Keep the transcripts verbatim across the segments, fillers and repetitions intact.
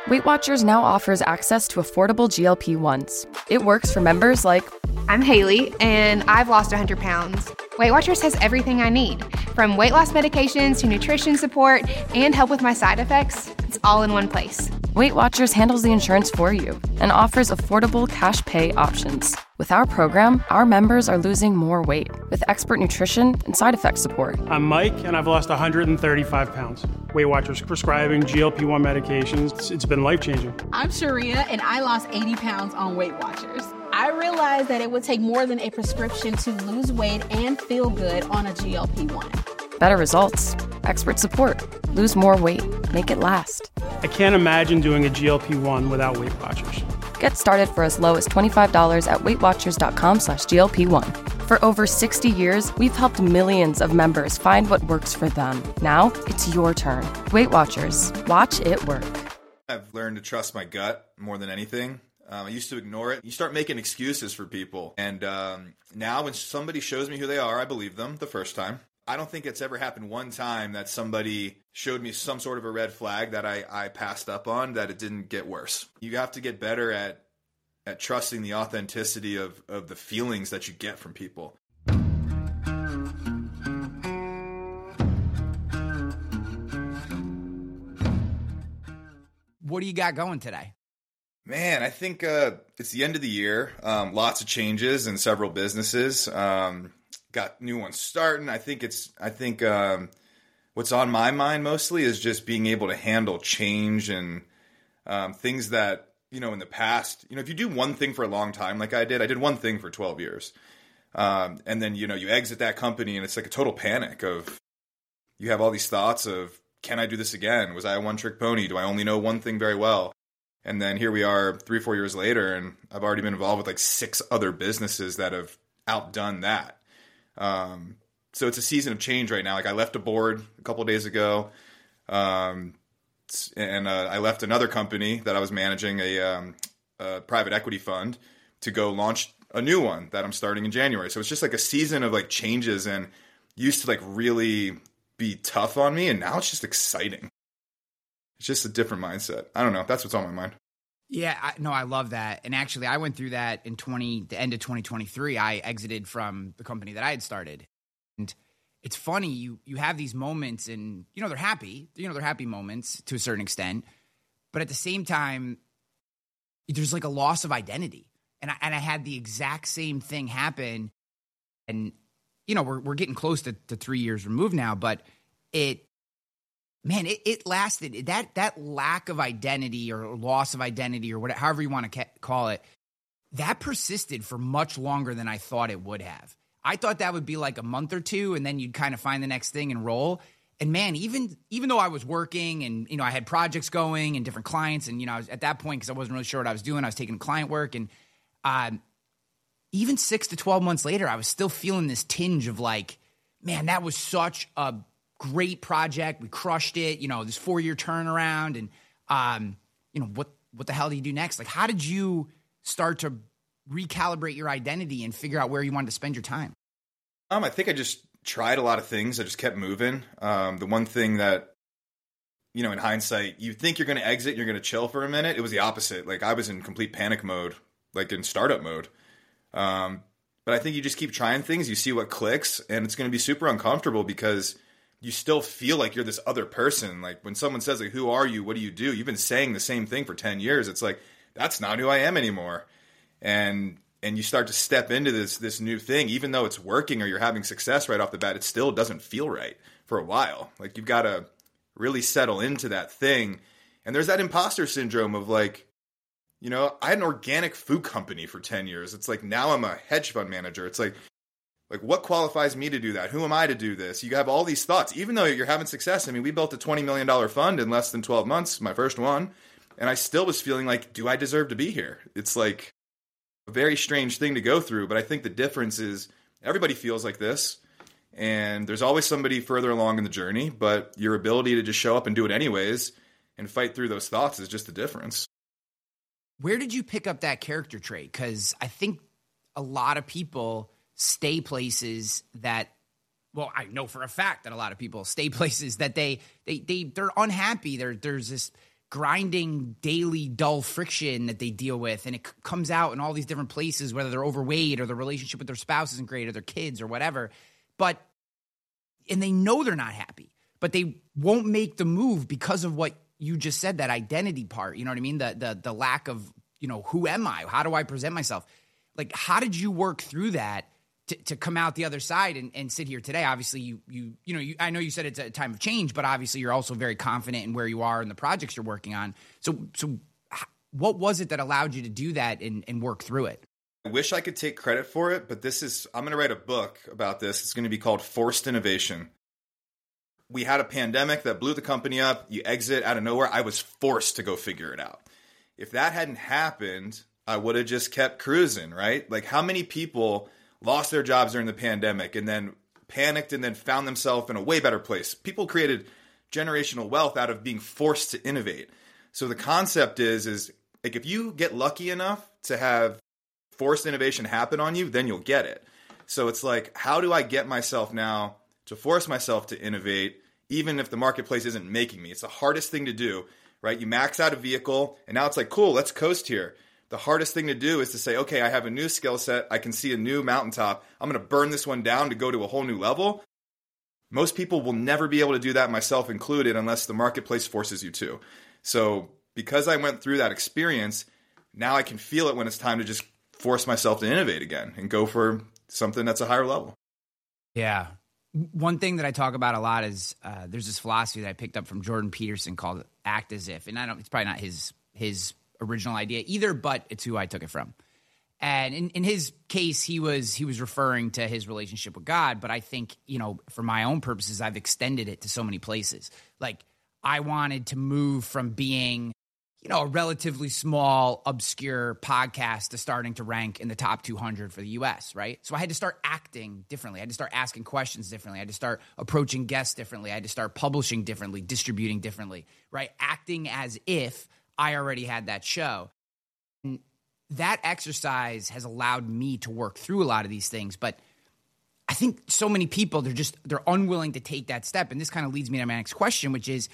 Weight Watchers now offers access to affordable G L P ones. It works for members like, I'm Haley, and I've lost one hundred pounds. Weight Watchers has everything I need, from weight loss medications to nutrition support and help with my side effects. It's all in one place. Weight Watchers handles the insurance for you and offers affordable cash pay options. With our program, our members are losing more weight with expert nutrition and side effect support. I'm Mike, and I've lost one hundred thirty-five pounds. Weight Watchers prescribing G L P one medications. It's, it's been life-changing. I'm Sharia, and I lost eighty pounds on Weight Watchers. I realized that it would take more than a prescription to lose weight and feel good on a G L P one. Better results, expert support, lose more weight, make it last. I can't imagine doing a G L P one without Weight Watchers. Get started for as low as twenty-five dollars at weightwatchers.com slash GLP1. For over sixty years, we've helped millions of members find what works for them. Now, it's your turn. Weight Watchers. Watch it work. I've learned to trust my gut more than anything. Um, I used to ignore it. You start making excuses for people. And um, now when somebody shows me who they are, I believe them the first time. I don't think it's ever happened one time that somebody showed me some sort of a red flag that I, I passed up on, that it didn't get worse. You have to get better at at trusting the authenticity of, of the feelings that you get from people. What do you got going today? Man, I think uh, it's the end of the year. Um, lots of changes in several businesses. Um, got new ones starting. I think it's. I think um, what's on my mind mostly is just being able to handle change and um, things that, you know, in the past. You know, if you do one thing for a long time, like I did, I did one thing for twelve years, um, and then you know you exit that company and it's like a total panic of you have all these thoughts of, can I do this again? Was I a one trick pony? Do I only know one thing very well? And then here we are three, four years later, and I've already been involved with like six other businesses that have outdone that. Um, so it's a season of change right now. Like I left a board a couple of days ago, um, and uh, I left another company that I was managing, a, um, a private equity fund, to go launch a new one that I'm starting in January. So it's just like a season of like changes, and used to like really be tough on me, and now it's just exciting. It's just a different mindset. I don't know. That's what's on my mind. Yeah, I, no, I love that. And actually, I went through that in twenty the end of twenty twenty-three. I exited from the company that I had started. And it's funny, you you have these moments, and, you know, they're happy. You know, they're happy moments to a certain extent. But at the same time, there's like a loss of identity. And I, and I had the exact same thing happen. And, you know, we're we're getting close to, to three years removed now, but it, Man, it, it lasted. That that lack of identity or loss of identity or whatever, however you want to ca- call it, that persisted for much longer than I thought it would have. I thought that would be like a month or two, and then you'd kind of find the next thing and roll. And man, even even though I was working and, you know, I had projects going and different clients, and, you know, I was at that point, because I wasn't really sure what I was doing, I was taking client work, and um, even six to twelve months later, I was still feeling this tinge of like, man, that was such a great project. We crushed it. You know, this four-year turnaround, and um, you know, what what the hell do you do next? Like, how did you start to recalibrate your identity and figure out where you wanted to spend your time? Um, I think I just tried a lot of things. I just kept moving. Um, the one thing that, you know, in hindsight, you think you're going to exit, you're going to chill for a minute. It was the opposite. Like I was in complete panic mode, like in startup mode. Um, but I think you just keep trying things. You see what clicks, and it's going to be super uncomfortable because you still feel like you're this other person. Like when someone says, like, who are you? What do you do? You've been saying the same thing for ten years. It's like, that's not who I am anymore. And and you start to step into this this new thing, even though it's working or you're having success right off the bat, it still doesn't feel right for a while. Like you've got to really settle into that thing. And there's that imposter syndrome of like, you know, I had an organic food company for ten years. It's like, now I'm a hedge fund manager. It's like, Like, what qualifies me to do that? Who am I to do this? You have all these thoughts, even though you're having success. I mean, we built a twenty million dollars fund in less than twelve months, my first one. And I still was feeling like, do I deserve to be here? It's like a very strange thing to go through. But I think the difference is everybody feels like this. And there's always somebody further along in the journey. But your ability to just show up and do it anyways and fight through those thoughts is just the difference. Where did you pick up that character trait? Because I think a lot of people stay places that, well, I know for a fact that a lot of people stay places that they, they, they, they're unhappy. There, there's this grinding daily dull friction that they deal with, and it c- comes out in all these different places, whether they're overweight or the relationship with their spouse isn't great or their kids or whatever. But and they know they're not happy, but they won't make the move because of what you just said, that identity part. You know what I mean? The the the lack of, you know, who am I? How do I present myself? Like, how did you work through that to, to come out the other side and, and sit here today? Obviously, you you you know, you, I know you said it's a time of change, but obviously you're also very confident in where you are and the projects you're working on. So so what was it that allowed you to do that and, and work through it? I wish I could take credit for it, but this is, I'm going to write a book about this. It's going to be called Forced Innovation. We had a pandemic that blew the company up. You exit out of nowhere. I was forced to go figure it out. If that hadn't happened, I would have just kept cruising, right? Like, how many people lost their jobs during the pandemic and then panicked and then found themselves in a way better place? People created generational wealth out of being forced to innovate. So the concept is, is like, if you get lucky enough to have forced innovation happen on you, then you'll get it. So it's like, how do I get myself now to force myself to innovate, even if the marketplace isn't making me? It's the hardest thing to do, right? You max out a vehicle, and now it's like, cool, let's coast here. The hardest thing to do is to say, okay, I have a new skill set. I can see a new mountaintop. I'm going to burn this one down to go to a whole new level. Most people will never be able to do that, myself included, unless the marketplace forces you to. So because I went through that experience, now I can feel it when it's time to just force myself to innovate again and go for something that's a higher level. Yeah. One thing that I talk about a lot is uh, there's this philosophy that I picked up from Jordan Peterson called act as if. And I don't, it's probably not his his original idea either, but it's who I took it from. And in, in his case, he was he was referring to his relationship with God. But I think, you know, for my own purposes, I've extended it to so many places. Like, I wanted to move from being, you know, a relatively small, obscure podcast to starting to rank in the top two hundred for the U S, right? So I had to start acting differently. I had to start asking questions differently. I had to start approaching guests differently. I had to start publishing differently, distributing differently, right? Acting as if I already had that show. And that exercise has allowed me to work through a lot of these things. But I think so many people, they're just, they're unwilling to take that step. And this kind of leads me to my next question, which is,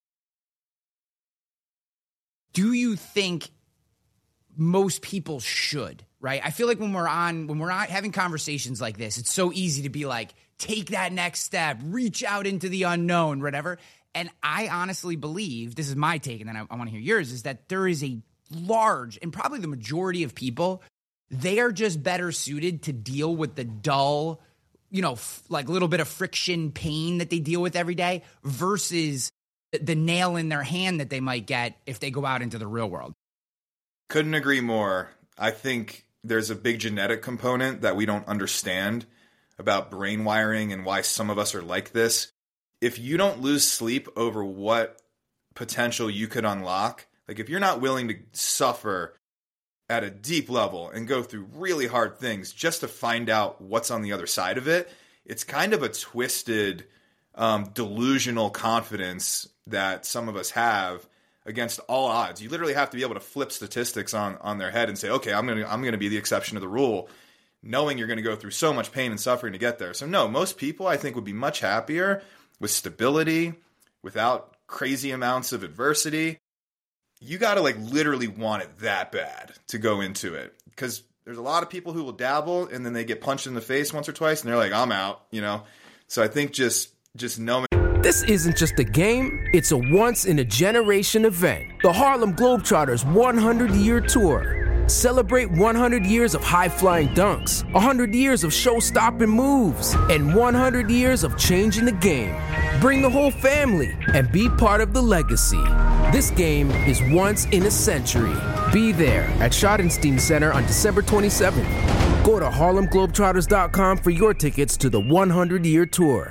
do you think most people should, right? I feel like when we're on, when we're not having conversations like this, it's so easy to be like, take that next step, reach out into the unknown, whatever. And I honestly believe, this is my take, and then I, I want to hear yours, is that there is a large, and probably the majority of people, they are just better suited to deal with the dull, you know, f- like little bit of friction pain that they deal with every day versus the nail in their hand that they might get if they go out into the real world. Couldn't agree more. I think there's a big genetic component that we don't understand about brain wiring and why some of us are like this. If you don't lose sleep over what potential you could unlock, like if you're not willing to suffer at a deep level and go through really hard things just to find out what's on the other side of it, it's kind of a twisted, um, delusional confidence that some of us have against all odds. You literally have to be able to flip statistics on, on their head and say, okay, I'm going to I'm going to be the exception to the rule, knowing you're going to go through so much pain and suffering to get there. So no, most people I think would be much happier with stability, without crazy amounts of adversity. You got to like literally want it that bad to go into it, because there's a lot of people who will dabble and then they get punched in the face once or twice and they're like, I'm out, you know? So I think just just knowing. This isn't just a game, it's a once-in-a-generation event. The Harlem Globetrotters one hundred year Tour. Celebrate one hundred years of high-flying dunks, one hundred years of show-stopping moves, and one hundred years of changing the game. Bring the whole family and be part of the legacy. This game is once in a century. Be there at Schottenstein Center on December twenty-seventh. Go to Harlem Globetrotters dot com for your tickets to the one hundred year Tour.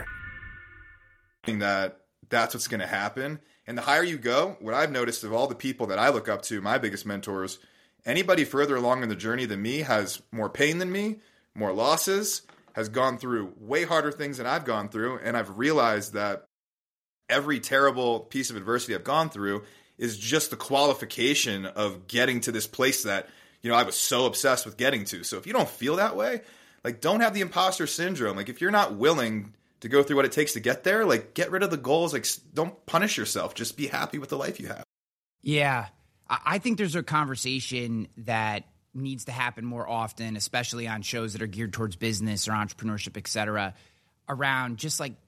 That that's what's going to happen. And the higher you go, what I've noticed of all the people that I look up to, my biggest mentors, anybody further along in the journey than me has more pain than me, more losses, has gone through way harder things than I've gone through. And I've realized that every terrible piece of adversity I've gone through is just the qualification of getting to this place that, you know, I was so obsessed with getting to. So if you don't feel that way, like, don't have the imposter syndrome. Like, if you're not willing to go through what it takes to get there, like, get rid of the goals. Like, don't punish yourself. Just be happy with the life you have. Yeah. I think there's a conversation that needs to happen more often, especially on shows that are geared towards business or entrepreneurship, et cetera, around just like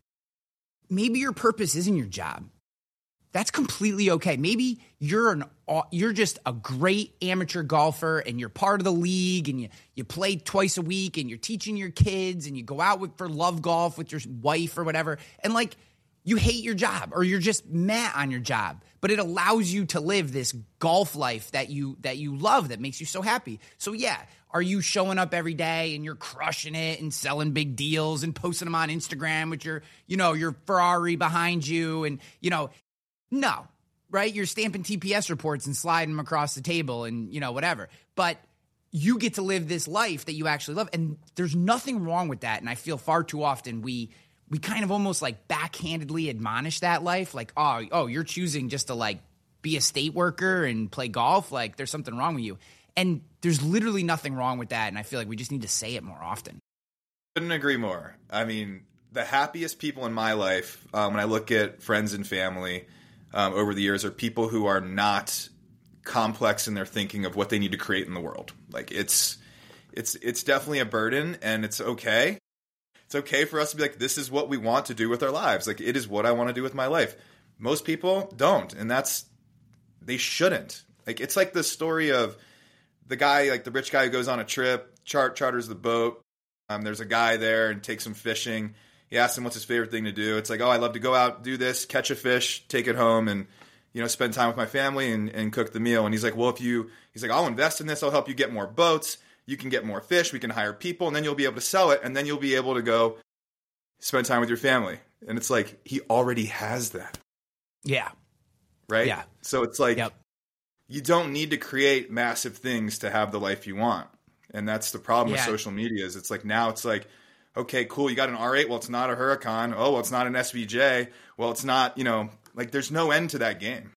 maybe your purpose isn't your job. That's completely okay. Maybe you're an you're just a great amateur golfer and you're part of the league and you, you play twice a week and you're teaching your kids and you go out with, for love golf with your wife or whatever. And like you hate your job or you're just meh on your job, but it allows you to live this golf life that you that you love, that makes you so happy. So yeah, are you showing up every day and you're crushing it and selling big deals and posting them on Instagram with your, you know, your Ferrari behind you and, you know, no, right? You're stamping T P S reports and sliding them across the table and, you know, whatever. But you get to live this life that you actually love. And there's nothing wrong with that. And I feel far too often we we kind of almost like backhandedly admonish that life. Like, oh, oh, you're choosing just to like be a state worker and play golf. Like there's something wrong with you. And there's literally nothing wrong with that. And I feel like we just need to say it more often. Couldn't agree more. I mean, the happiest people in my life, um, when I look at friends and family, Um, over the years are people who are not complex in their thinking of what they need to create in the world. Like it's, it's, it's definitely a burden and it's okay. It's okay for us to be like, this is what we want to do with our lives. Like it is what I want to do with my life. Most people don't. And that's, they shouldn't. Like, it's like the story of the guy, like the rich guy who goes on a trip, chart charters the boat. Um, there's a guy there and takes him fishing. He asks him what's his favorite thing to do. It's like, oh, I love to go out, do this, catch a fish, take it home, and, you know, spend time with my family and, and cook the meal. And he's like, well, if you, he's like, I'll invest in this. I'll help you get more boats. You can get more fish. We can hire people, and then you'll be able to sell it, and then you'll be able to go spend time with your family. And it's like, he already has that. Yeah. Right? Yeah. So it's like, yep. You don't need to create massive things to have the life you want. And that's the problem Yeah. with social media is it's like, now it's like, okay, cool, you got an R eight. Well, it's not a Huracan. Oh, well, it's not an S V J. Well, it's not, you know, like there's no end to that game.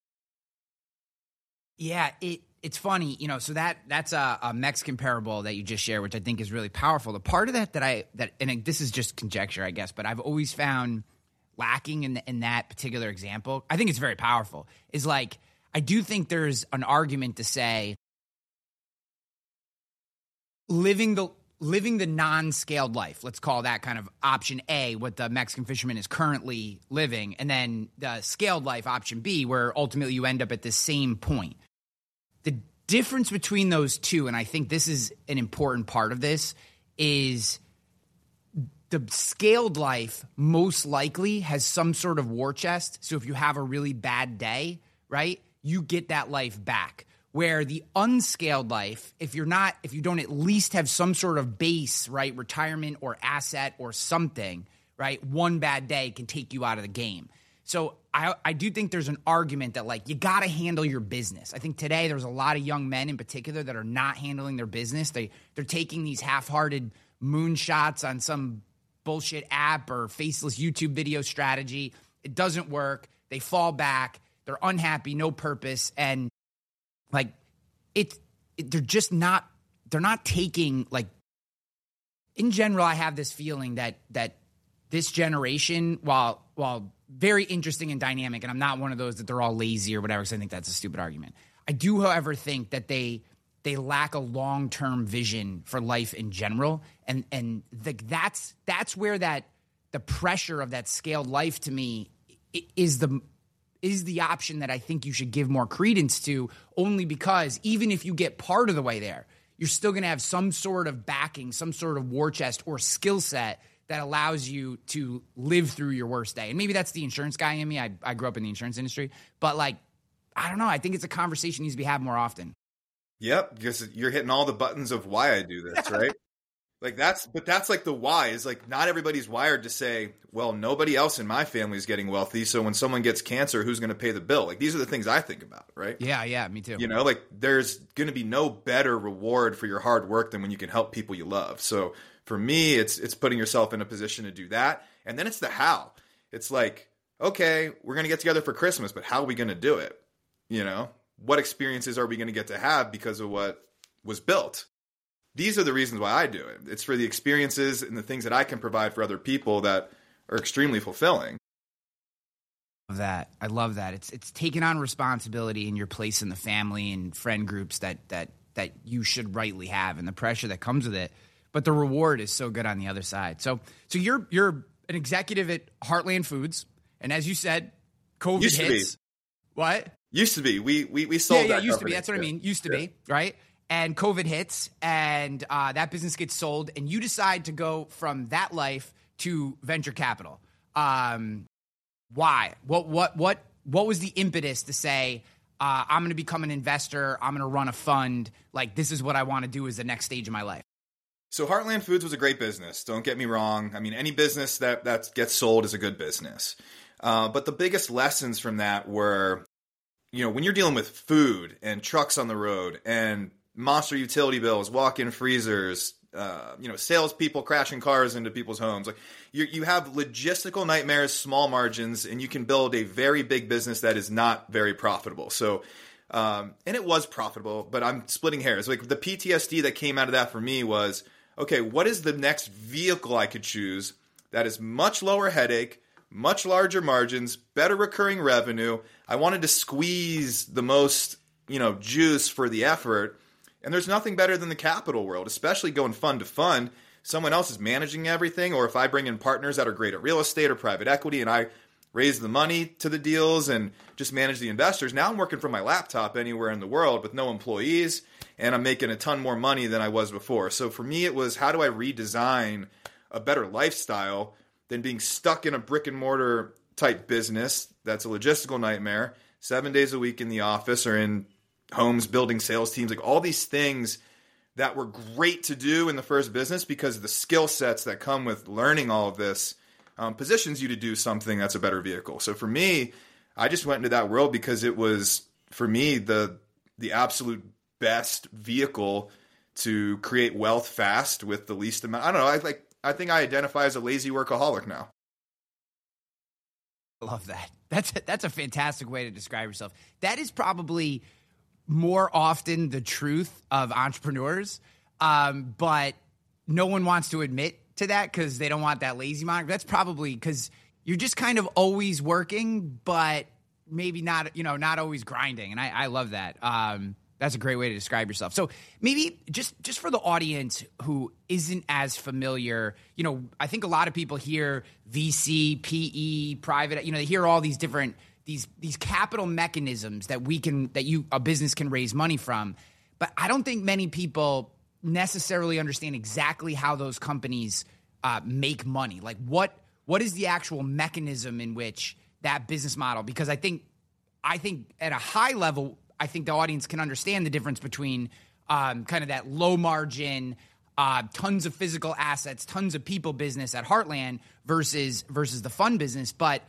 Yeah, it it's funny, you know, so that that's a, a Mexican parable that you just shared, which I think is really powerful. The part of that that I, that and this is just conjecture, I guess, but I've always found lacking in, the, in that particular example, I think it's very powerful, is like, I do think there's an argument to say living the living the non-scaled life, let's call that kind of option A, what the Mexican fisherman is currently living, and then the scaled life, option B, where ultimately you end up at the same point. The difference between those two, and I think this is an important part of this, is the scaled life most likely has some sort of war chest. So if you have a really bad day, right, you get that life back. Where the unscaled life, if you're not, if you don't at least have some sort of base, right, retirement or asset or something, right, one bad day can take you out of the game. So I, I do think there's an argument that, like, you got to handle your business. I think today there's a lot of young men in particular that are not handling their business. They, they're taking these half-hearted moonshots on some bullshit app or faceless YouTube video strategy. It doesn't work. They fall back. They're unhappy, no purpose, and like it, it, they're just not, they're not taking, like, in general, I have this feeling that, that this generation, while, while very interesting and dynamic, and I'm not one of those that they're all lazy or whatever, because I think that's a stupid argument. I do, however, think that they, they lack a long-term vision for life in general. And, and the, that's, that's where that, the pressure of that scaled life to me is the, is the option that I think you should give more credence to, only because even if you get part of the way there, you're still going to have some sort of backing, some sort of war chest or skill set that allows you to live through your worst day. And maybe that's the insurance guy in me. I, I grew up in the insurance industry. But, like, I don't know. I think it's a conversation needs to be had more often. Yep, because you're hitting all the buttons of why I do this, right? Like that's, but that's like the why is like not everybody's wired to say, well, nobody else in my family is getting wealthy. So when someone gets cancer, who's going to pay the bill? Like these are the things I think about, right? Yeah, yeah, me too. You know, like there's going to be no better reward for your hard work than when you can help people you love. So for me, it's, it's putting yourself in a position to do that. And then it's the how. It's like, okay, we're going to get together for Christmas, but how are we going to do it? You know, what experiences are we going to get to have because of what was built? These are the reasons why I do it. It's for the experiences and the things that I can provide for other people that are extremely fulfilling. That I love that. It's it's taking on responsibility in your place in the family and friend groups that that that you should rightly have, and the pressure that comes with it. But the reward is so good on the other side. So so you're you're an executive at Heartland Foods, and as you said, COVID Used to hits. be. What? Used to be. We we we sold. Yeah, yeah, that used company. to be. That's what yeah. I mean. Used to yeah. be, right? And COVID hits, and uh, that business gets sold, and you decide to go from that life to venture capital. Um, why? What? What? What? What was the impetus to say, uh, I'm going to become an investor, I'm going to run a fund, like this is what I want to do as the next stage of my life? So Heartland Foods was a great business. Don't get me wrong. I mean, any business that, that gets sold is a good business. Uh, but the biggest lessons from that were, you know, when you're dealing with food and trucks on the road and monster utility bills, walk-in freezers, uh, you know, salespeople crashing cars into people's homes. Like you, you have logistical nightmares, small margins, and you can build a very big business that is not very profitable. So, um, and it was profitable, but I'm splitting hairs. Like the P T S D that came out of that for me was, okay, what is the next vehicle I could choose that is much lower headache, much larger margins, better recurring revenue? I wanted to squeeze the most, you know, juice for the effort. And there's nothing better than the capital world, especially going fund to fund. Someone else is managing everything, or if I bring in partners that are great at real estate or private equity and I raise the money to the deals and just manage the investors. Now I'm working from my laptop anywhere in the world with no employees, and I'm making a ton more money than I was before. So for me, it was how do I redesign a better lifestyle than being stuck in a brick and mortar type business that's a logistical nightmare, seven days a week in the office or in homes, building sales teams, like all these things that were great to do in the first business because the skill sets that come with learning all of this um, positions you to do something that's a better vehicle. So for me, I just went into that world because it was, for me, the the absolute best vehicle to create wealth fast with the least amount. I don't know. I like. I think I identify as a lazy workaholic now. I love that. That's a, that's a fantastic way to describe yourself. That is probably more often the truth of entrepreneurs, um, but no one wants to admit to that because they don't want that lazy moniker. That's probably because you're just kind of always working, but maybe not, you know, not always grinding. And I, I love that. Um, that's a great way to describe yourself. So maybe just, just for the audience who isn't as familiar, you know, I think a lot of people hear V C, P E, private, you know, they hear all these different these these capital mechanisms that we can that you a business can raise money from, but I don't think many people necessarily understand exactly how those companies uh, make money. Like what what is the actual mechanism in which that business model? Because I think I think at a high level, I think the audience can understand the difference between um, kind of that low margin, uh, tons of physical assets, tons of people business at Heartland versus versus the fund business, but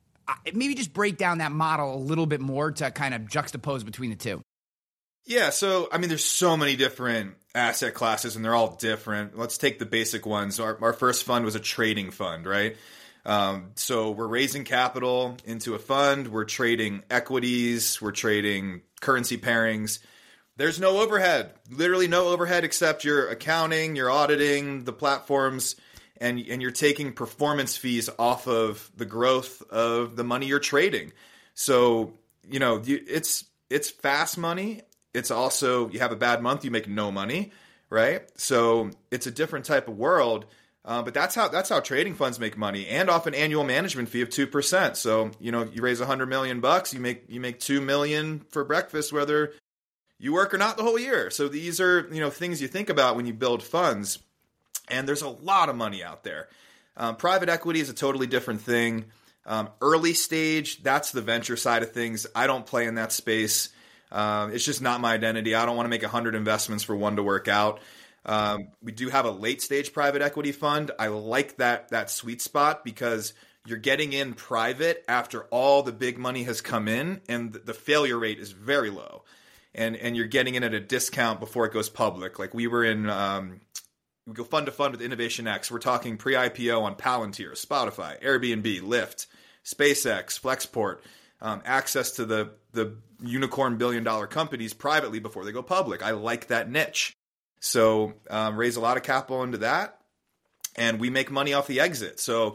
maybe just break down that model a little bit more to kind of juxtapose between the two. Yeah, so, I mean, there's so many different asset classes, and they're all different. Let's take the basic ones. Our, our first fund was a trading fund, right? Um, so we're raising capital into a fund. We're trading equities. We're trading currency pairings. There's no overhead, literally no overhead except your accounting, your auditing, the platforms, and and you're taking performance fees off of the growth of the money you're trading. So, you know, you, it's it's fast money. It's also, you have a bad month, you make no money, right? So it's a different type of world. Uh, but that's how that's how trading funds make money, and off an annual management fee of two percent. So, you know, you raise a hundred million bucks, you make you make two million for breakfast, whether you work or not the whole year. So these are, you know, things you think about when you build funds. And there's a lot of money out there. Um, private equity is a totally different thing. Um, early stage, that's the venture side of things. I don't play in that space. Um, it's just not my identity. I don't want to make one hundred investments for one to work out. Um, we do have a late stage private equity fund. I like that that sweet spot because you're getting in private after all the big money has come in, and the failure rate is very low. And and you're getting in at a discount before it goes public. Like we were in... Um, We go fund to fund with Innovation X. We're talking pre-I P O on Palantir, Spotify, Airbnb, Lyft, SpaceX, Flexport, um, access to the the unicorn billion dollar companies privately before they go public. I like that niche. So um, raise a lot of capital into that, and we make money off the exit. So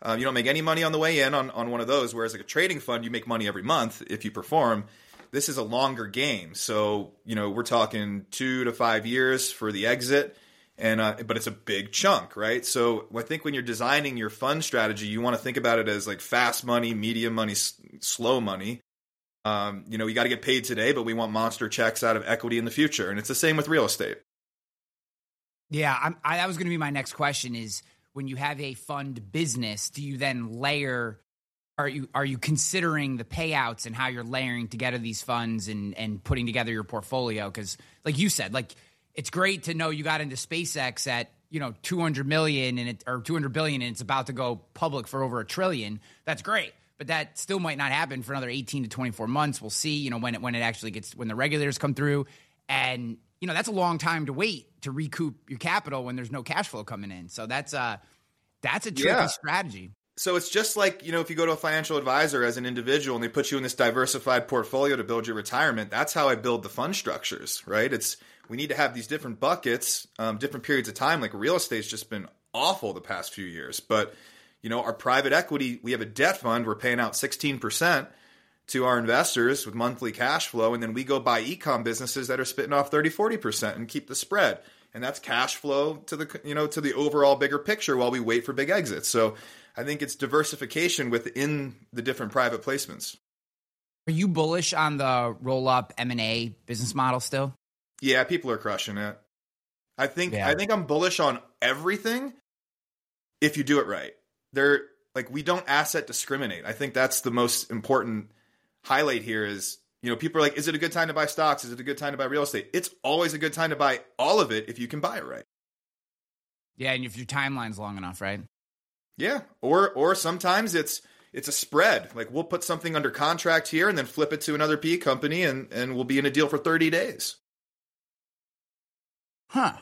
Uh, you don't make any money on the way in on, on one of those, whereas like a trading fund, you make money every month if you perform. This is a longer game. So, you know, we're talking two to five years for the exit, and uh, but it's a big chunk, right? So I think when you're designing your fund strategy, you want to think about it as like fast money, medium money, s- slow money. Um, you know, you got to get paid today, but we want monster checks out of equity in the future. And it's the same with real estate. Yeah, I'm, I, that was going to be my next question is, when you have a fund business, do you then layer, are you are you considering the payouts and how you're layering together these funds and, and putting together your portfolio? Because like you said, like it's great to know you got into SpaceX at, you know, two hundred million and it, or two hundred billion and it's about to go public for over a trillion. That's great. But that still might not happen for another eighteen to twenty-four months. We'll see, you know, when it, when it actually gets, when the regulators come through. And, you know, that's a long time to wait to recoup your capital when there's no cash flow coming in. So that's a, that's a tricky Yeah. strategy. So it's just like, you know, if you go to a financial advisor as an individual and they put you in this diversified portfolio to build your retirement, that's how I build the fund structures, right? It's, we need to have these different buckets, um, different periods of time. Like real estate's just been awful the past few years. But, you know, our private equity, we have a debt fund, we're paying out sixteen percent to our investors with monthly cash flow. And then we go buy e-com businesses that are spitting off thirty, forty percent and keep the spread. And that's cash flow to the, you know, to the overall bigger picture while we wait for big exits. So I think it's diversification within the different private placements. Are you bullish on the roll-up M and A business model still? Yeah, people are crushing it. I think Yeah. I think I'm bullish on everything if you do it right. They're like, we don't asset discriminate. I think that's the most important highlight here is, you know, people are like, is it a good time to buy stocks? Is it a good time to buy real estate? It's always a good time to buy all of it if you can buy it right. Yeah, and if your timeline's long enough, right? Yeah. Or or sometimes it's it's a spread. Like we'll put something under contract here and then flip it to another P E company and, and we'll be in a deal for thirty days. Huh.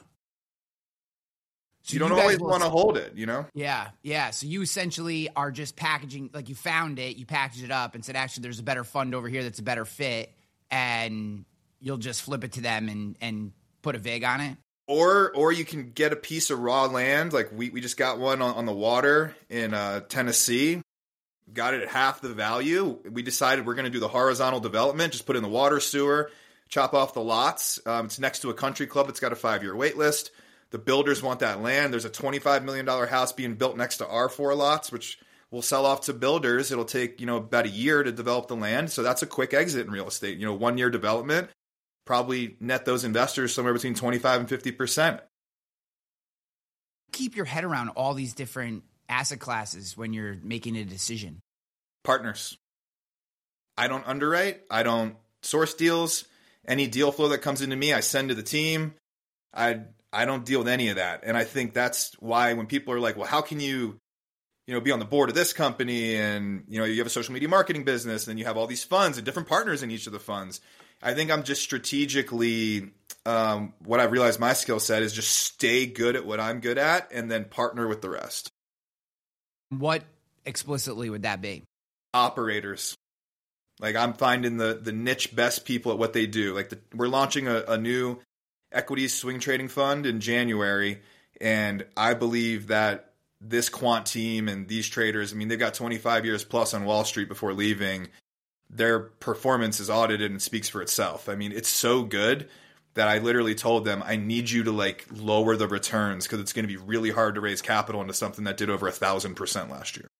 So you don't guys always will- want to hold it, you know? Yeah, yeah. So you essentially are just packaging, like you found it, you packaged it up and said, actually, there's a better fund over here that's a better fit, and you'll just flip it to them and, and put a vig on it? Or or you can get a piece of raw land. Like we, we just got one on, on the water in uh, Tennessee. Got it at half the value. We decided we're going to do the horizontal development, just put in the water, sewer, chop off the lots. Um, it's next to a country club. It's got a five-year wait list. The builders want that land. There's a twenty-five million dollars house being built next to our four lots, which we'll sell off to builders. It'll take, you know, about a year to develop the land. So that's a quick exit in real estate. You know, one year development, probably net those investors somewhere between twenty-five and fifty percent. Keep your head around all these different asset classes when you're making a decision. Partners. I don't underwrite. I don't source deals. Any deal flow that comes into me, I send to the team. I I don't deal with any of that. And I think that's why when people are like, well, how can you, you know, be on the board of this company and, you know, you have a social media marketing business and you have all these funds and different partners in each of the funds. I think I'm just strategically, um, what I've realized my skill set is just stay good at what I'm good at and then partner with the rest. What explicitly would that be? Operators. Like I'm finding the the niche best people at what they do. Like the, we're launching a, a new equities swing trading fund in January. And I believe that this quant team and these traders, I mean, they've got twenty-five years plus on Wall Street before leaving. Their performance is audited and speaks for itself. I mean, it's so good that I literally told them, I need you to like lower the returns because it's going to be really hard to raise capital into something that did over a thousand percent last year.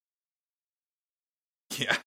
Yeah.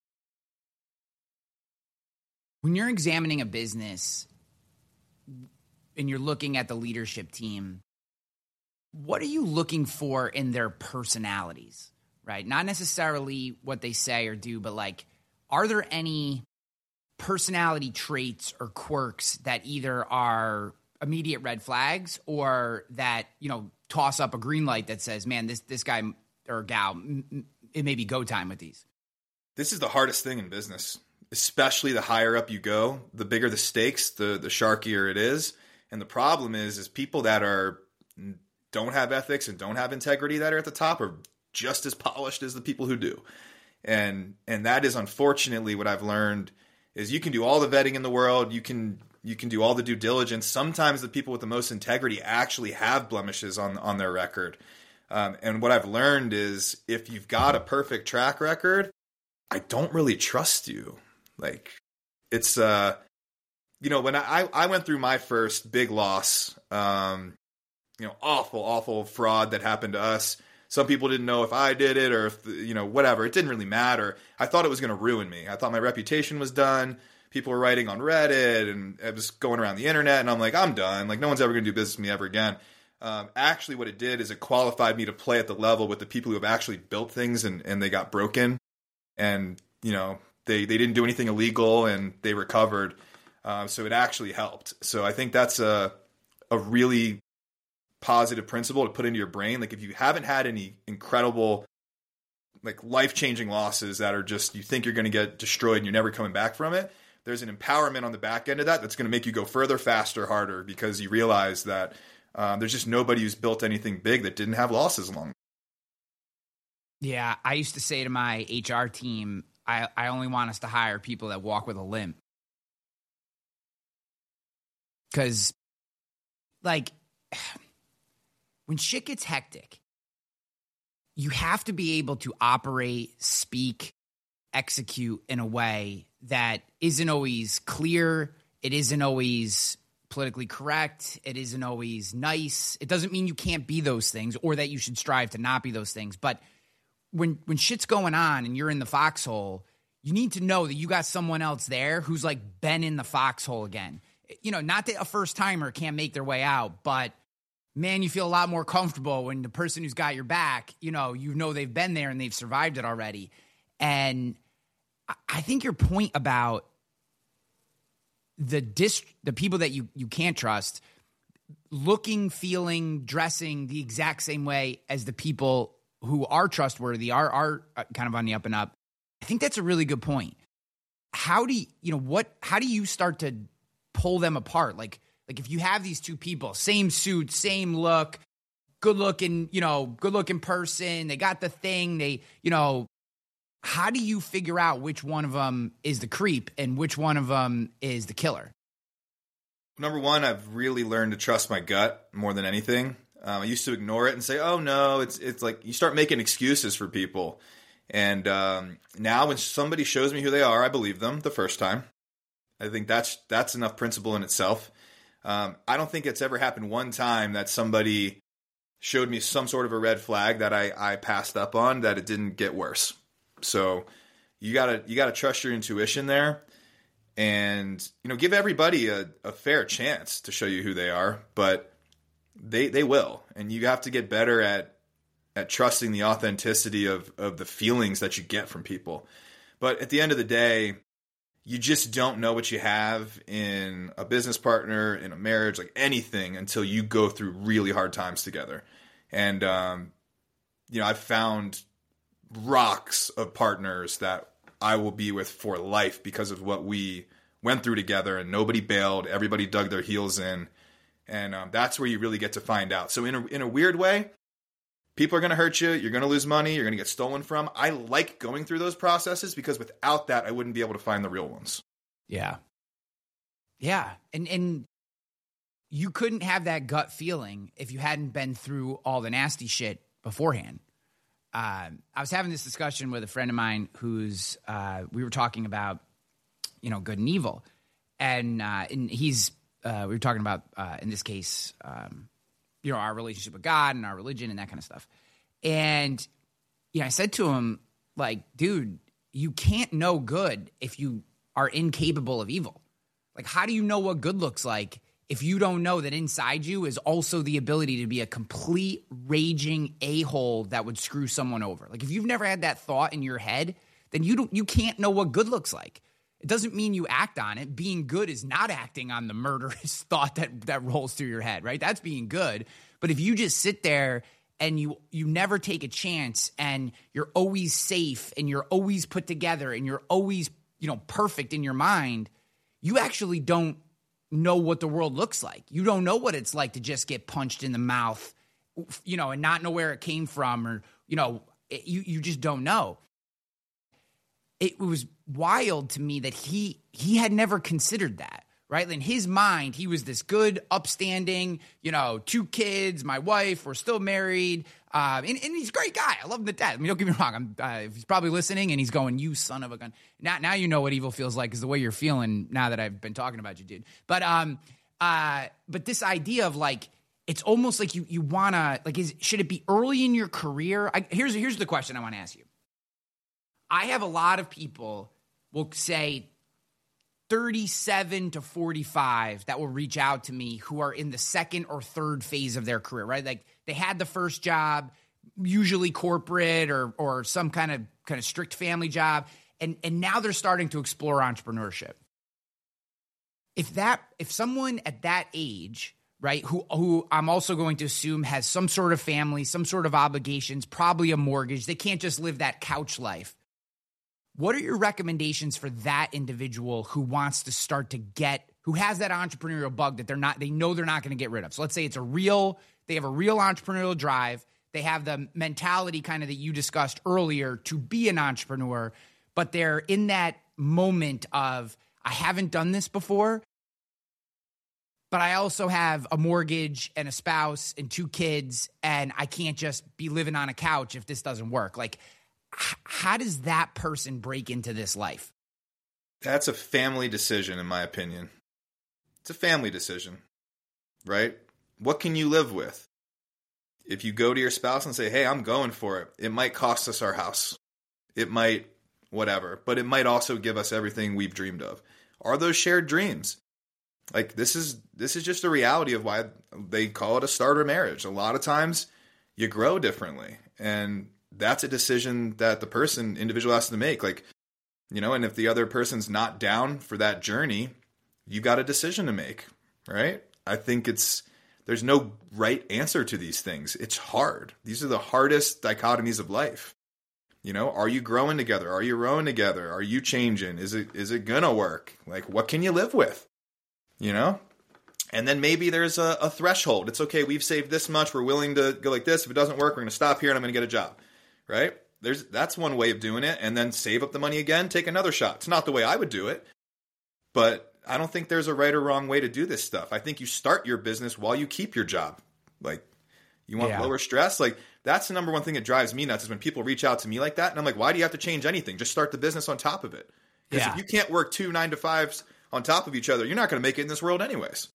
When you're examining a business and you're looking at the leadership team, what are you looking for in their personalities, right? Not necessarily what they say or do, but like, are there any personality traits or quirks that either are immediate red flags or that, you know, toss up a green light that says, man, this, this guy or gal, it may be go time with these? This is the hardest thing in business, especially the higher up you go, the bigger the stakes, the the sharkier it is. And the problem is, is people that are don't have ethics and don't have integrity that are at the top are just as polished as the people who do. And and that is unfortunately what I've learned is you can do all the vetting in the world, you can you can do all the due diligence. Sometimes the people with the most integrity actually have blemishes on on their record. Um, and what I've learned is if you've got a perfect track record, I don't really trust you. Like it's, uh, you know, when I, I went through my first big loss, um, you know, awful, awful fraud that happened to us. Some people didn't know if I did it or if, you know, whatever. It didn't really matter. I thought it was going to ruin me. I thought my reputation was done. People were writing on Reddit and it was going around the internet. And I'm like, I'm done. Like, no one's ever going to do business with me ever again. Um, actually, what it did is it qualified me to play at the level with the people who have actually built things and, and they got broken. And, you know, they, they didn't do anything illegal and they recovered. Uh, so it actually helped. So I think that's a a really positive principle to put into your brain. Like if you haven't had any incredible, like life-changing losses that are just, you think you're going to get destroyed and you're never coming back from it, there's an empowerment on the back end of that that's going to make you go further, faster, harder, because you realize that um, there's just nobody who's built anything big that didn't have losses along. Yeah, I used to say to my H R team, I, I only want us to hire people that walk with a limp. Because, like, when shit gets hectic, you have to be able to operate, speak, execute in a way that isn't always clear. It isn't always politically correct. It isn't always nice. It doesn't mean you can't be those things or that you should strive to not be those things. But when when shit's going on and you're in the foxhole, you need to know that you got someone else there who's like been in the foxhole again. You know, not that a first-timer can't make their way out, but, man, you feel a lot more comfortable when the person who's got your back, you know, you know they've been there and they've survived it already. And I think your point about the dis- the people that you, you can't trust, looking, feeling, dressing the exact same way as the people who are trustworthy, are, are kind of on the up and up, I think that's a really good point. How do you, you know, what, how do you start to pull them apart? Like, like if you have these two people, same suit, same look, good looking, you know, good looking person, they got the thing, they, you know, how do you figure out which one of them is the creep and which one of them is the killer? Number one, I've really learned to trust my gut more than anything. Um, I used to ignore it and say, oh no, it's, it's like you start making excuses for people. And um, now when somebody shows me who they are, I believe them the first time. I think that's that's enough principle in itself. Um, I don't think it's ever happened one time that somebody showed me some sort of a red flag that I, I passed up on, that it didn't get worse. So you gotta you gotta trust your intuition there, and you know, give everybody a, a fair chance to show you who they are, but they they will, and you have to get better at at trusting the authenticity of of the feelings that you get from people. But at the end of the day, you just don't know what you have in a business partner, in a marriage, like anything, until you go through really hard times together. And, um, you know, I've found rocks of partners that I will be with for life because of what we went through together, and nobody bailed. Everybody dug their heels in. And um, that's where you really get to find out. So in a, in a weird way, people are going to hurt you. You're going to lose money. You're going to get stolen from. I like going through those processes because without that, I wouldn't be able to find the real ones. Yeah. Yeah. And and you couldn't have that gut feeling if you hadn't been through all the nasty shit beforehand. Um, I was having this discussion with a friend of mine who's, uh, we were talking about, you know, good and evil. And, uh, and he's, uh, we were talking about, uh, in this case, um, you know, our relationship with God and our religion and that kind of stuff. And, you know, I said to him, like, dude, you can't know good if you are incapable of evil. Like, how do you know what good looks like if you don't know that inside you is also the ability to be a complete raging a-hole that would screw someone over? Like, if you've never had that thought in your head, then you don't, you can't know what good looks like. It doesn't mean you act on it. Being good is not acting on the murderous thought that, that rolls through your head, right? That's being good. But if you just sit there and you you never take a chance and you're always safe and you're always put together and you're always, you know, perfect in your mind, you actually don't know what the world looks like. You don't know what it's like to just get punched in the mouth, you know, and not know where it came from, or, you know, it, you you just don't know. It was wild to me that he he had never considered that. right? In his mind, he was this good, upstanding, you know, two kids, my wife, we're still married. Uh, and, and he's a great guy. I love him to death. I mean, don't get me wrong. I'm, uh, he's probably listening and he's going, you son of a gun. Now, now you know what evil feels like, is the way you're feeling now that I've been talking about you, dude. But, um, uh, but this idea of like, it's almost like you, you want to, like, is, should it be early in your career? I, here's, here's the question I want to ask you. I have a lot of people will say thirty-seven to forty-five that will reach out to me who are in the second or third phase of their career, right? Like they had the first job, usually corporate or or some kind of kind of strict family job, and and now they're starting to explore entrepreneurship. If that if someone at that age, right, who who I'm also going to assume has some sort of family, some sort of obligations, probably a mortgage, they can't just live that couch life. What are your recommendations for that individual who wants to start to get, who has that entrepreneurial bug that they're not, they know they're not going to get rid of? So let's say it's a real, they have a real entrepreneurial drive. They have the mentality kind of that you discussed earlier to be an entrepreneur, but they're in that moment of, I haven't done this before, but I also have a mortgage and a spouse and two kids, and I can't just be living on a couch if this doesn't work. Like, how does that person break into this life? That's a family decision, in my opinion. It's a family decision, right? What can you live with? If you go to your spouse and say, hey, I'm going for it, it might cost us our house. It might, whatever, but it might also give us everything we've dreamed of. Are those shared dreams? Like, this is this is just a reality of why they call it a starter marriage. A lot of times you grow differently, and that's a decision that the person, individual, has to make. Like, you know, and if the other person's not down for that journey, you got a decision to make, right? I think it's, there's no right answer to these things. It's hard. These are the hardest dichotomies of life. You know, are you growing together? Are you rowing together? Are you changing? Is it, is it gonna work? Like, what can you live with? You know? And then maybe there's a, a threshold. It's okay, we've saved this much. We're willing to go like this. If it doesn't work, we're going to stop here and I'm going to get a job. Right? There's that's one way of doing it, and then save up the money again, take another shot. It's not the way I would do it, but I don't think there's a right or wrong way to do this stuff. I think you start your business while you keep your job. Like, you want yeah. lower stress? Like, that's the number one thing that drives me nuts is when people reach out to me like that, and I'm like, why do you have to change anything? Just start the business on top of it. Because yeah. if you can't work two nine to fives on top of each other, you're not going to make it in this world anyways.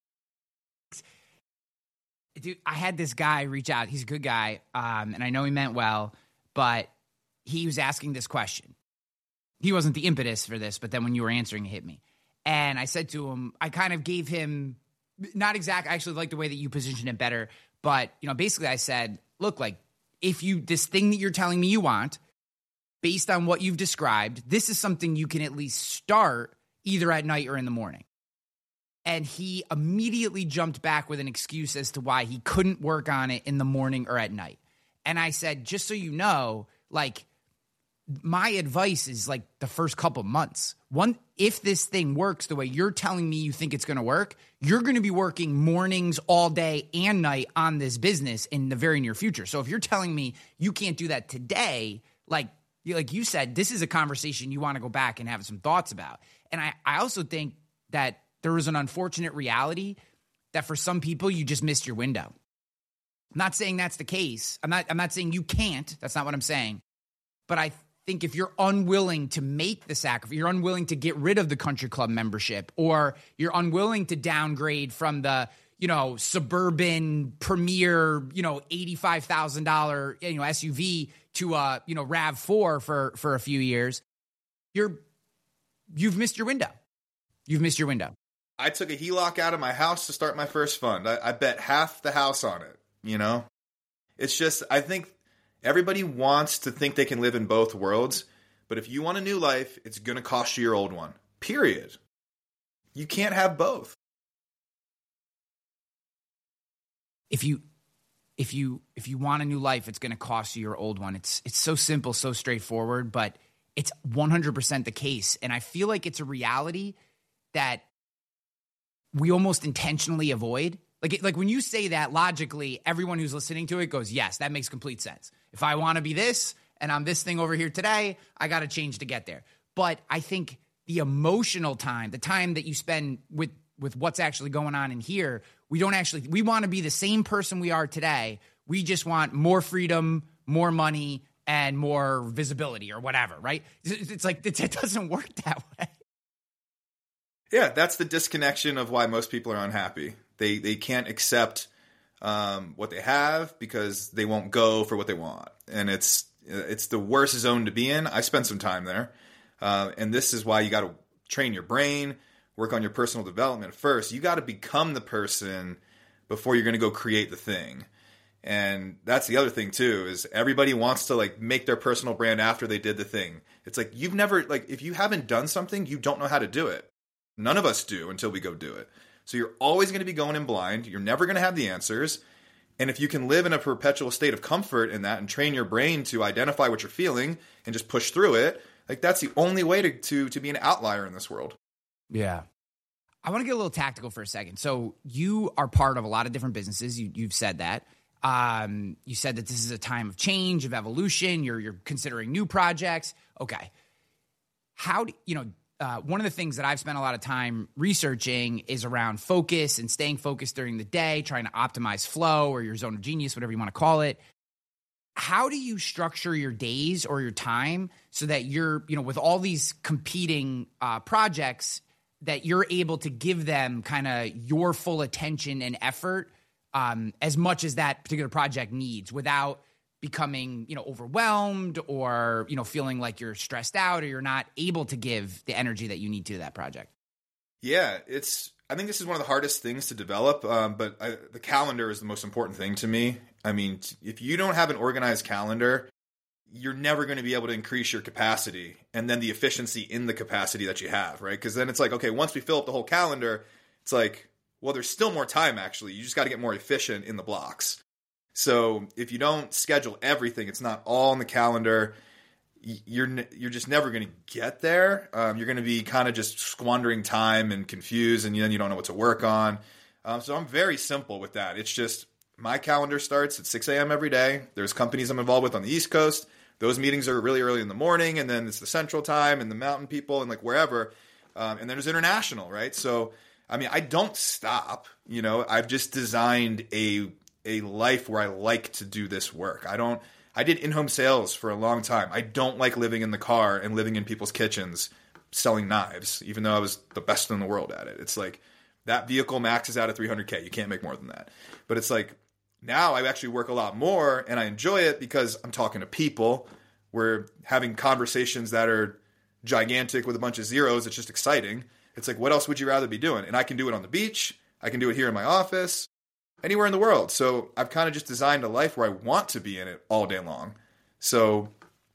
Dude, I had this guy reach out. He's a good guy, um, and I know he meant well. But he was asking this question. He wasn't the impetus for this, but then when you were answering, it hit me. And I said to him, I kind of gave him, not exact, I actually like the way that you positioned it better. But, you know, basically I said, look, like, if you, this thing that you're telling me you want, based on what you've described, this is something you can at least start either at night or in the morning. And he immediately jumped back with an excuse as to why he couldn't work on it in the morning or at night. And I said, just so you know, like, my advice is like the first couple months. One, if this thing works the way you're telling me you think it's going to work, you're going to be working mornings all day and night on this business in the very near future. So if you're telling me you can't do that today, like, like you said, this is a conversation you want to go back and have some thoughts about. And I, I also think that there is an unfortunate reality that for some people, you just missed your window. I'm not saying that's the case. I'm not I'm not saying you can't. That's not what I'm saying. But I think if you're unwilling to make the sacrifice, you're unwilling to get rid of the country club membership, or you're unwilling to downgrade from the, you know, suburban premier, you know, eighty-five thousand dollars, you know, S U V to a, you know, RAV four for for a few years, you're you've missed your window. You've missed your window. I took a H E L O C out of my house to start my first fund. I, I bet half the house on it. You know, it's just, I think everybody wants to think they can live in both worlds. But if you want a new life, it's going to cost you your old one, period. You can't have both. If you, if you, if you want a new life, it's going to cost you your old one. It's, it's so simple, so straightforward, but it's one hundred percent the case. And I feel like it's a reality that we almost intentionally avoid. Like, like when you say that logically, everyone who's listening to it goes, yes, that makes complete sense. If I want to be this and I'm this thing over here today, I got to change to get there. But I think the emotional time, the time that you spend with with what's actually going on in here. We don't actually, we want to be the same person we are today. We just want more freedom, more money, and more visibility or whatever, right? It's like, it doesn't work that way. Yeah, that's the disconnection of why most people are unhappy. They they can't accept um, what they have because they won't go for what they want. And it's it's the worst zone to be in. I spent some time there. Uh, and this is why you got to train your brain, work on your personal development first. You got to become the person before you're going to go create the thing. And that's the other thing too, is everybody wants to like make their personal brand after they did the thing. It's like, you've never, like, if you haven't done something, you don't know how to do it. None of us do until we go do it. So you're always going to be going in blind. You're never going to have the answers. And if you can live in a perpetual state of comfort in that and train your brain to identify what you're feeling and just push through it, like that's the only way to, to, to be an outlier in this world. Yeah. I want to get a little tactical for a second. So you are part of a lot of different businesses. You, you've said that. Um, you said that this is a time of change, of evolution. You're you're considering new projects. Okay. How do you know? Uh, one of the things that I've spent a lot of time researching is around focus and staying focused during the day, trying to optimize flow or your zone of genius, whatever you want to call it. How do you structure your days or your time so that you're, you know, with all these competing uh, projects, that you're able to give them kind of your full attention and effort um, as much as that particular project needs without becoming, you know, overwhelmed or, you know, feeling like you're stressed out or you're not able to give the energy that you need to that project? Yeah, it's, I think this is one of the hardest things to develop, um, but I, the calendar is the most important thing to me. I mean, if you don't have an organized calendar, you're never going to be able to increase your capacity and then the efficiency in the capacity that you have, right? Because then it's like, okay, once we fill up the whole calendar, it's like, well, there's still more time, actually. You just got to get more efficient in the blocks. So if you don't schedule everything, it's not all on the calendar, you're you're just never going to get there. Um, you're going to be kind of just squandering time and confused, and then you don't know what to work on. Um, so I'm very simple with that. It's just my calendar starts at six a.m. every day. There's companies I'm involved with on the East Coast. Those meetings are really early in the morning, and then it's the Central Time and the Mountain people and like wherever. Um, and then there's international, right? So, I mean, I don't stop. You know, I've just designed a a life where I like to do this work. I don't, I did in-home sales for a long time. I don't like living in the car and living in people's kitchens selling knives, even though I was the best in the world at it. It's like that vehicle maxes out at three hundred K. You can't make more than that. But it's like now I actually work a lot more and I enjoy it because I'm talking to people. We're having conversations that are gigantic with a bunch of zeros. It's just exciting. It's like, what else would you rather be doing? And I can do it on the beach. I can do it here in my office. Anywhere in the world. So I've kind of just designed a life where I want to be in it all day long. So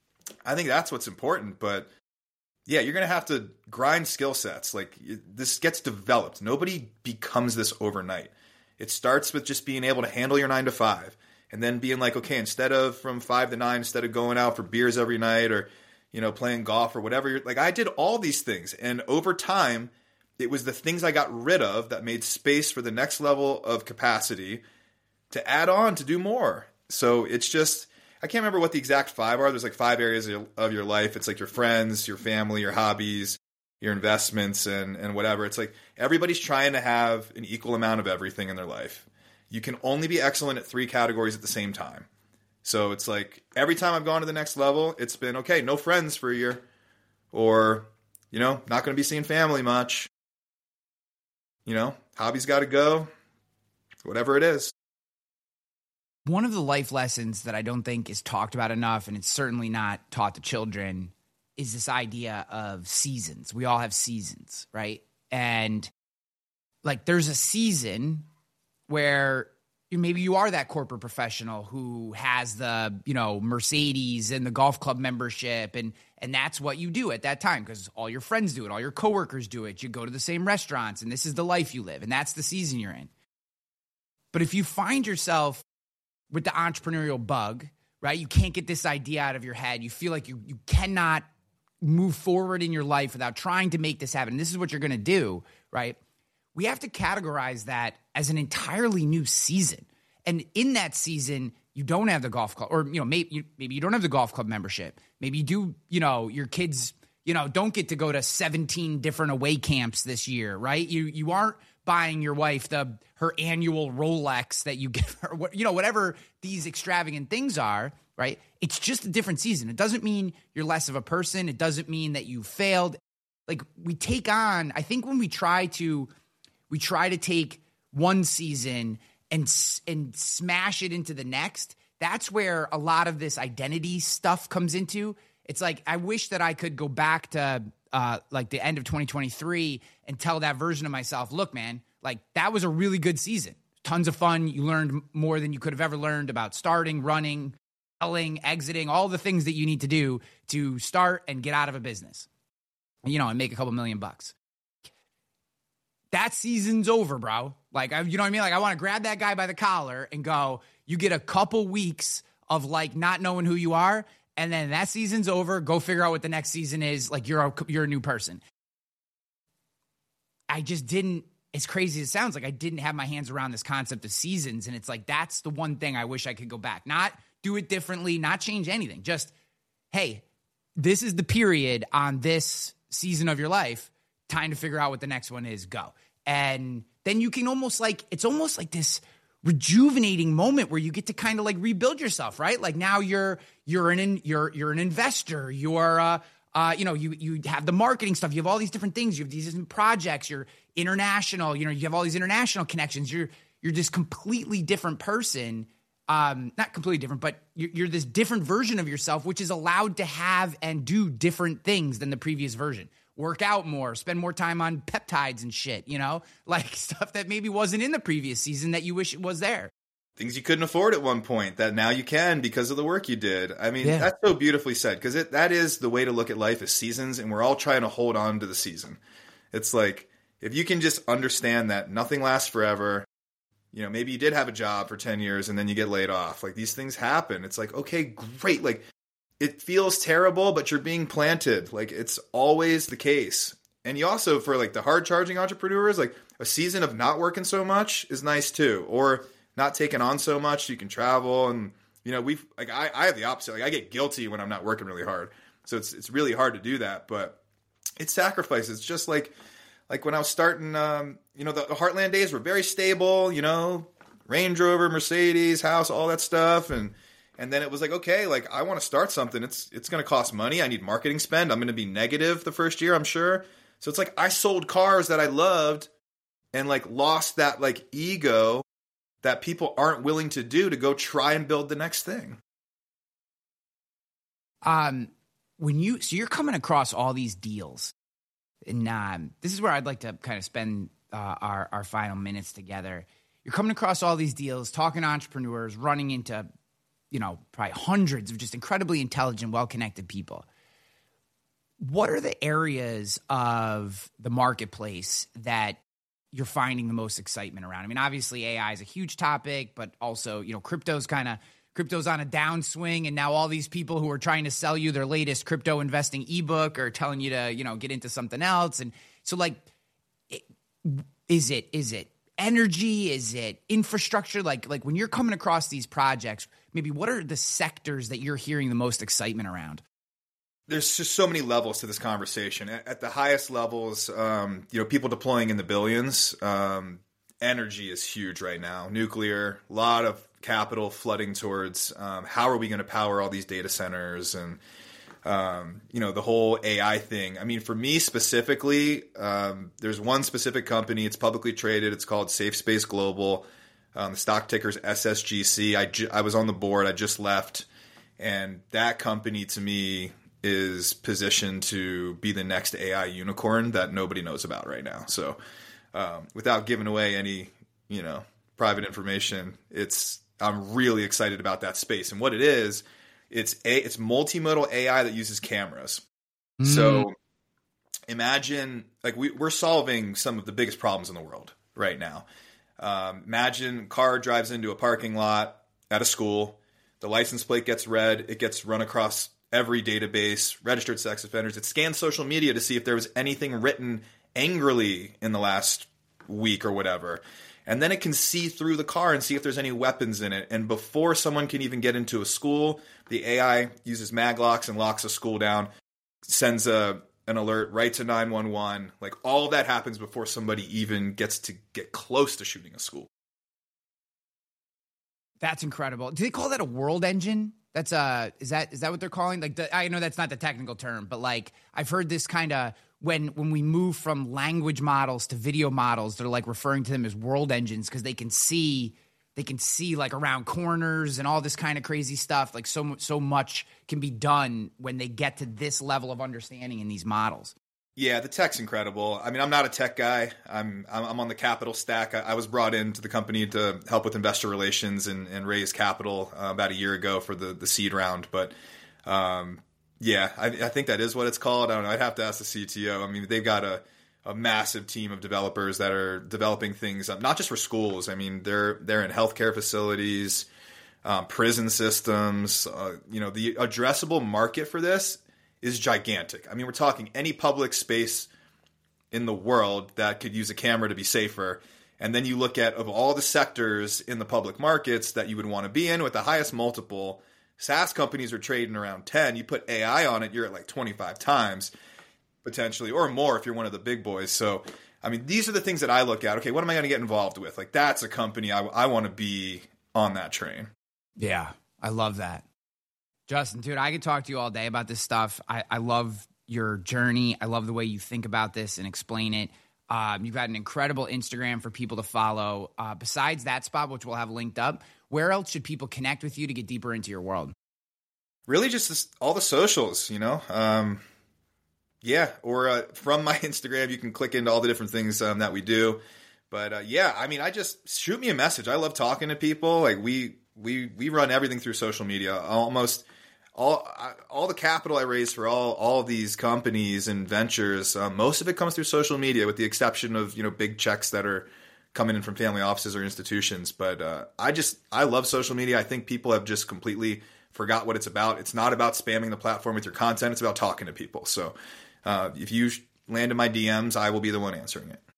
I think that's what's important. But yeah, you're going to have to grind skill sets. Like this gets developed. Nobody becomes this overnight. It starts with just being able to handle your nine to five and then being like, okay, instead of from five to nine, instead of going out for beers every night or, you know, playing golf or whatever, you're, like I did all these things. And over time, it was the things I got rid of that made space for the next level of capacity to add on to do more. So it's just, I can't remember what the exact five are. There's like five areas of your life. It's like your friends, your family, your hobbies, your investments, and, and whatever. It's like everybody's trying to have an equal amount of everything in their life. You can only be excellent at three categories at the same time. So it's like every time I've gone to the next level, it's been, okay, no friends for a year. Or, you know, not going to be seeing family much. You know, hobbies got to go, whatever it is. One of the life lessons that I don't think is talked about enough, and it's certainly not taught to children, is this idea of seasons. We all have seasons, right? And like there's a season where maybe you are that corporate professional who has the, you know, Mercedes and the golf club membership, and and that's what you do at that time because all your friends do it, all your coworkers do it. You go to the same restaurants, and this is the life you live, and that's the season you're in. But if you find yourself with the entrepreneurial bug, right, you can't get this idea out of your head. You feel like you you cannot move forward in your life without trying to make this happen. And this is what you're going to do, right? We have to categorize that as an entirely new season. And in that season, you don't have the golf club, or, you know, maybe you, maybe you don't have the golf club membership. Maybe you do, you know, your kids, you know, don't get to go to seventeen different away camps this year, right? You you aren't buying your wife the her annual Rolex that you give her, you know, whatever these extravagant things are, right? It's just a different season. It doesn't mean you're less of a person. It doesn't mean that you failed. Like we take on, I think when we try to, we try to take one season and and smash it into the next, that's where a lot of this identity stuff comes into. It's like, I wish that I could go back to uh, like the end of twenty twenty-three and tell that version of myself, look, man, like that was a really good season. Tons of fun. You learned more than you could have ever learned about starting, running, selling, exiting, all the things that you need to do to start and get out of a business, you know, and make a couple million bucks. That season's over, bro. Like, I, you know what I mean? Like, I want to grab that guy by the collar and go, you get a couple weeks of like not knowing who you are. And then that season's over. Go figure out what the next season is. Like, you're a, you're a new person. I just didn't, as crazy as it sounds, like I didn't have my hands around this concept of seasons. And it's like, that's the one thing I wish I could go back. Not do it differently, not change anything. Just, hey, this is the period on this season of your life. Time to figure out what the next one is. Go. And then you can almost like, it's almost like this rejuvenating moment where you get to kind of like rebuild yourself, right? Like now you're, you're an, you're, you're an investor. You're, uh, uh, you know, you, you have the marketing stuff. You have all these different things. You have these different projects. You're international. You know, you have all these international connections. You're, you're this completely different person. Um, not completely different, but you're, you're this different version of yourself, which is allowed to have and do different things than the previous version. Work out more, spend more time on peptides and shit, you know, like stuff that maybe wasn't in the previous season that you wish it was there. Things you couldn't afford at one point that now you can because of the work you did. I mean, Yeah. that's so beautifully said, because it that is the way to look at life as seasons, and we're all trying to hold on to the season. It's like, if you can just understand that nothing lasts forever, you know, maybe you did have a job for ten years and then you get laid off. Like, these things happen. It's like, okay, great. Like, it feels terrible, but you're being planted. Like, it's always the case. And you also, for like the hard charging entrepreneurs, like a season of not working so much is nice too. Or not taking on so much. You can travel. And, you know, we've like, I, I have the opposite. Like, I get guilty when I'm not working really hard. So it's, it's really hard to do that, but it's sacrifice. It's just like, like when I was starting, um, you know, the, the Heartland days were very stable, you know, Range Rover, Mercedes, house, all that stuff. And, And then it was like, okay, like I want to start something. It's it's going to cost money. I need marketing spend. I'm going to be negative the first year, I'm sure. So it's like I sold cars that I loved and like lost that like ego that people aren't willing to do to go try and build the next thing. Um, when you, so you're coming across all these deals, and um, this is where I'd like to kind of spend uh, our, our final minutes together. You're coming across all these deals, talking to entrepreneurs, running into, you know, probably hundreds of just incredibly intelligent, well-connected people. What are the areas of the marketplace that you're finding the most excitement around? I mean, obviously A I is a huge topic, but also, you know, crypto's kind of, crypto's on a downswing, and now all these people who are trying to sell you their latest crypto investing ebook are telling you to, you know, get into something else. And so like, is it, is it energy? Is it infrastructure? Like, like when you're coming across these projects, maybe what are the sectors that you're hearing the most excitement around? There's just so many levels to this conversation. At, at the highest levels, um, you know, people deploying in the billions. Um, energy is huge right now. Nuclear, a lot of capital flooding towards um, how are we going to power all these data centers and, um, you know, the whole A I thing. I mean, for me specifically, um, there's one specific company. It's publicly traded. It's called Safe Space Global. Um, the stock ticker's S S G C. I, ju- I was on the board. I just left. And that company, to me, is positioned to be the next A I unicorn that nobody knows about right now. So um, without giving away any, you know, private information, it's I'm really excited about that space. And what it is, it's a it's multimodal A I that uses cameras. Mm. So imagine, like, we, we're solving some of the biggest problems in the world right now. Um, imagine car drives into a parking lot at a school. The license plate gets read. It gets run across every database, registered sex offenders. It scans social media to see if there was anything written angrily in the last week or whatever. And then it can see through the car and see if there's any weapons in it. And before someone can even get into a school, the A I uses mag locks and locks a school down, sends a an alert right to nine one one. Like, all of that happens before somebody even gets to get close to shooting a school. That's incredible. Do they call that a world engine? That's uh, is that is that what they're calling? Like, the, I know that's not the technical term, but like I've heard this kind of when when we move from language models to video models, they're like referring to them as world engines because they can see they can see like around corners and all this kind of crazy stuff. Like so so much can be done when they get to this level of understanding in these models. Yeah, the tech's incredible. I mean, I'm not a tech guy. I'm I'm on the capital stack. I, I was brought into the company to help with investor relations and, and raise capital uh, about a year ago for the, the seed round. But um, yeah, I, I think that is what it's called. I don't know. I'd have to ask the C T O. I mean, they've got a, a massive team of developers that are developing things, um, not just for schools. I mean, they're they're in healthcare facilities, um, prison systems. Uh, you know, the addressable market for this is gigantic. I mean, we're talking any public space in the world that could use a camera to be safer. And then you look at, of all the sectors in the public markets that you would want to be in with the highest multiple, SaaS companies are trading around ten. You put A I on it, you're at like twenty-five times potentially, or more if you're one of the big boys. So, I mean, these are the things that I look at. Okay, what am I going to get involved with? Like, that's a company I, I want to be on that train. Yeah, I love that. Justin, dude, I could talk to you all day about this stuff. I, I love your journey. I love the way you think about this and explain it. Um, you've got an incredible Instagram for people to follow. Uh, besides that spot, which we'll have linked up, where else should people connect with you to get deeper into your world? Really just this, all the socials, you know? Um, yeah, or uh, from my Instagram, you can click into all the different things um, that we do. But uh, yeah, I mean, I just shoot me a message. I love talking to people. Like we we we run everything through social media. Almost all all the capital I raise for all all of these companies and ventures, um, most of it comes through social media, with the exception of, you know, big checks that are coming in from family offices or institutions. But uh, I just I love social media. I think people have just completely forgot what it's about. It's not about spamming the platform with your content. It's about talking to people. So uh, if you land in my D Ms, I will be the one answering it.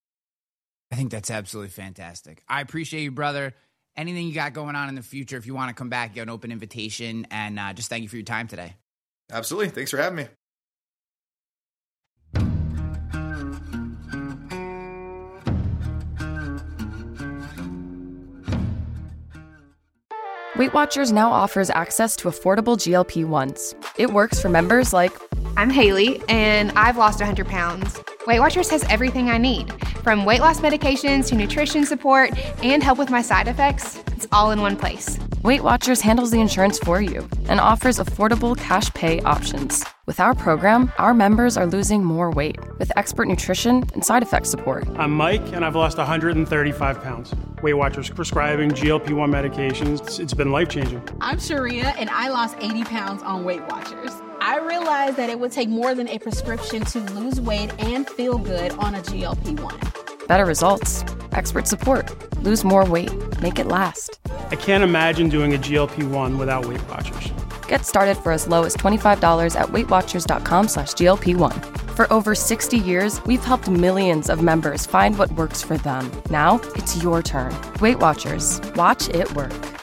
I think that's absolutely fantastic. I appreciate you, brother. Anything you got going on in the future, if you want to come back, you got an open invitation. And uh, just thank you for your time today. Absolutely. Thanks for having me. Weight Watchers now offers access to affordable G L P ones. It works for members like... I'm Haley, and I've lost one hundred pounds. Weight Watchers has everything I need, from weight loss medications to nutrition support and help with my side effects. It's all in one place. Weight Watchers handles the insurance for you and offers affordable cash pay options. With our program, our members are losing more weight with expert nutrition and side effect support. I'm Mike, and I've lost one hundred thirty-five pounds. Weight Watchers prescribing G L P one medications. It's, it's been life-changing. I'm Sharia, and I lost eighty pounds on Weight Watchers. I realized that it would take more than a prescription to lose weight and feel good on a G L P one. Better results, expert support, lose more weight, make it last. I can't imagine doing a G L P one without Weight Watchers. Get started for as low as twenty-five dollars at weightwatchers.com slash GLP1. For over sixty years, we've helped millions of members find what works for them. Now, it's your turn. Weight Watchers. Watch it work.